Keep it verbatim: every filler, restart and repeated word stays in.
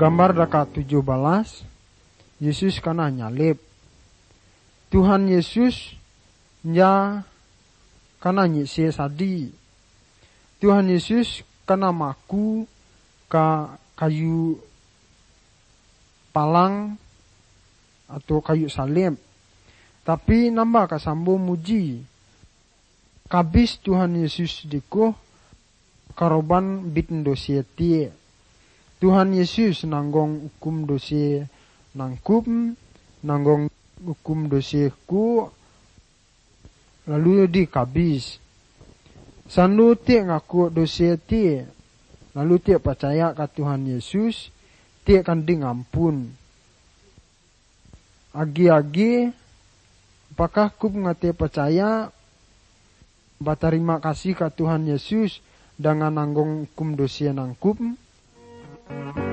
Gambar dekat tujuh belas, Yesus kena nyalib. Tuhan Yesus nya kena nyiksa sadi. Tuhan Yesus kena maku ka kayu palang atau kayu salib. Tapi nambah kasambo muji. Kabis Tuhan Yesus dikuh karoban bit dosia tie. Tuhan Yesus nanggong hukum dosia nangkum, nanggong hukum dosiaku, lalu di kabis. Sandu tie ngaku dosia tie, lalu tie percaya ke Tuhan Yesus, tie kan di ngampun. Agi-agi, apakah kup ngati percaya, berterima kasih ke Tuhan Yesus dengan nanggong hukum dosia nangkum?